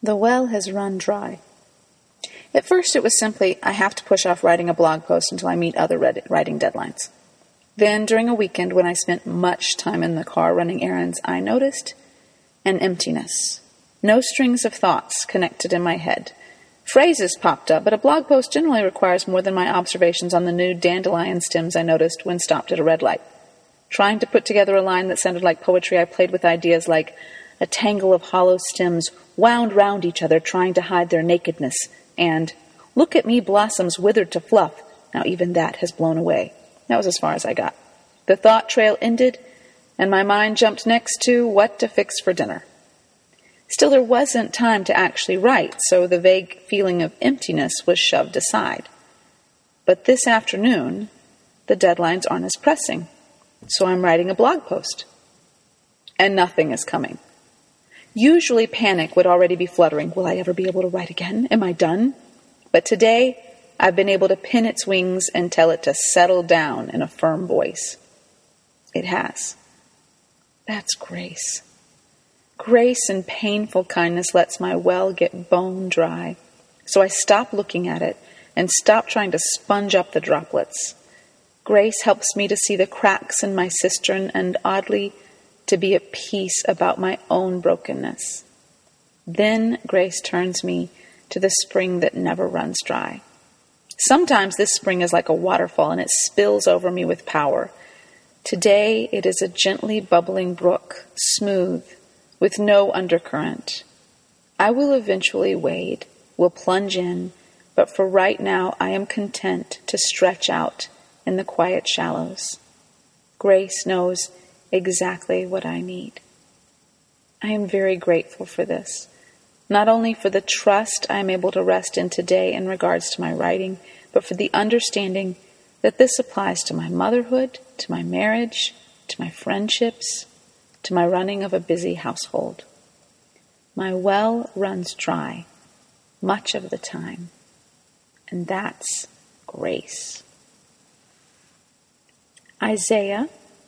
The well has run dry. At first it was simply, I have to push off writing a blog post until I meet other writing deadlines. Then, during a weekend when I spent much time in the car running errands, I noticed an emptiness. No strings of thoughts connected in my head. Phrases popped up, but a blog post generally requires more than my observations on the new dandelion stems I noticed when stopped at a red light. Trying to put together a line that sounded like poetry, I played with ideas like a tangle of hollow stems wound round each other trying to hide their nakedness, and look at me blossoms withered to fluff. Now even that has blown away. That was as far as I got. The thought trail ended, and my mind jumped next to what to fix for dinner. Still, there wasn't time to actually write, so the vague feeling of emptiness was shoved aside. But this afternoon, the deadlines aren't as pressing, so I'm writing a blog post. And nothing is coming. Usually panic would already be fluttering. Will I ever be able to write again? Am I done? But today, I've been able to pin its wings and tell it to settle down in a firm voice. It has. That's grace. Grace and painful kindness lets my well get bone dry. So I stop looking at it and stop trying to sponge up the droplets. Grace helps me to see the cracks in my cistern and, oddly, to be at peace about my own brokenness. Then grace turns me to the spring that never runs dry. Sometimes this spring is like a waterfall and it spills over me with power. Today it is a gently bubbling brook, smooth, with no undercurrent. I will eventually wade, will plunge in, but for right now I am content to stretch out in the quiet shallows. Grace knows exactly what I need. I am very grateful for this, not only for the trust I am able to rest in today in regards to my writing, but for the understanding that this applies to my motherhood, to my marriage, to my friendships, to my running of a busy household. My well runs dry much of the time, and that's grace. Isaiah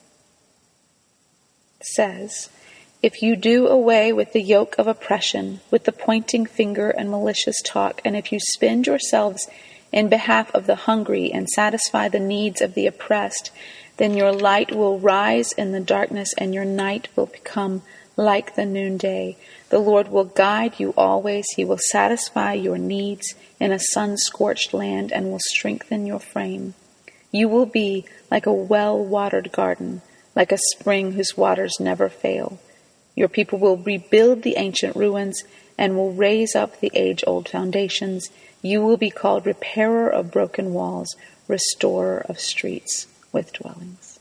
says, if you do away with the yoke of oppression, with the pointing finger and malicious talk, and if you spend yourselves in behalf of the hungry and satisfy the needs of the oppressed, then your light will rise in the darkness and your night will become like the noonday. The Lord will guide you always. He will satisfy your needs in a sun-scorched land and will strengthen your frame. You will be like a well-watered garden, like a spring whose waters never fail. Your people will rebuild the ancient ruins and will raise up the age-old foundations. You will be called repairer of broken walls, restorer of streets with dwellings.